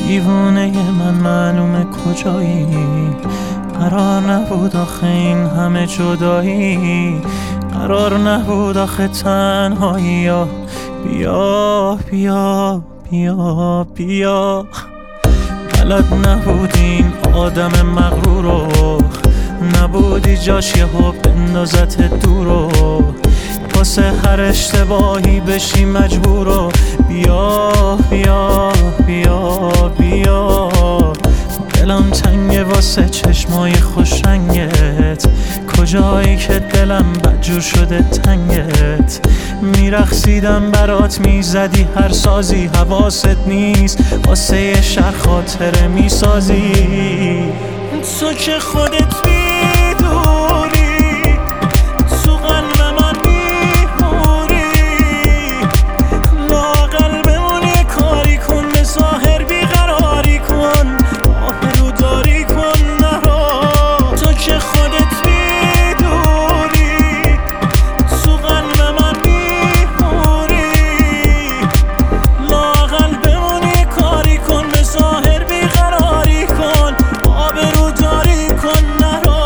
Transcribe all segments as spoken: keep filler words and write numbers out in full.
دیوونه من معلومه کجایی، قرار نبود آخه این همه جدایی، قرار نبود آخه تنهایی. یا بیا بیا بیا بیا بلد نبودین آدم مغرورو، نبودی جاش یهو بندازت دورو، واسه هر اشتباهی بشی مجبورو. بیا بیا بیا بیا دلم تنگه واسه چشمای خوشرنگت، کجایی که دلم بدجور شده تنگت. میرقصیدم برات میزدی هر سازی، حواست نیست واسه یه شهر خاطره میسازی. تو که خودت میدونی تو قلب من میمونی، لااقل بمون یه کاری کن، به ظاهر بیقراری کن، آبرو داری کن نرو. تو که خودت میدونی تو قلب من میمونی، لااقل بمون یه کاری کن، به ظاهر بیقراری کن، آبرو داری کن نرو.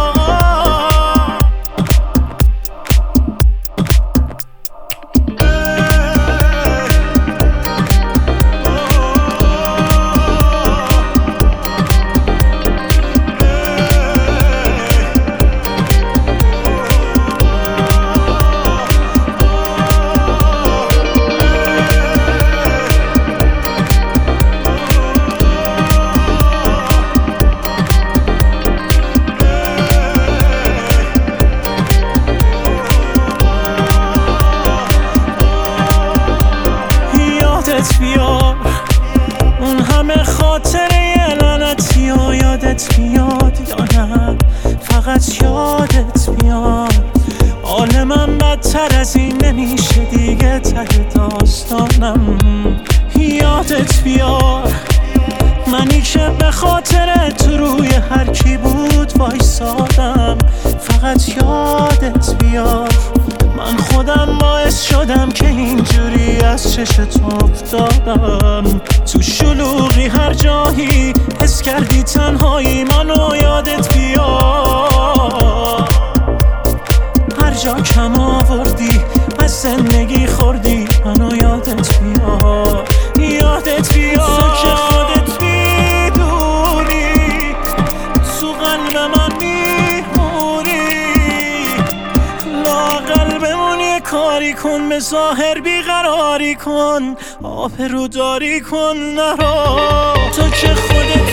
بیار اون همه خاطره لعنتی و یادت بیاد یا نه فقط یادت بیاد. حال من بدتر از این نمیشه دیگه، ته داستانم یادت بیار. منی که به خاطر تو روی هر کی بود وایسادم، فقط یادت بیار. من خودم باعث شدم که اینجوری از چش تو افتادم، تو شلوغی هر جایی حس کردی تنهایی، منو یادت بیار. هر جا کم آوردی از زندگی خوردی، منو یادت بیار، یادت بیار. تو که خودت میدونی تو قلب من میمونی، لااقل بمون یه کاری کن، به ظاهر بیقراری کن، آبرو داری کن نرو. تو که خودت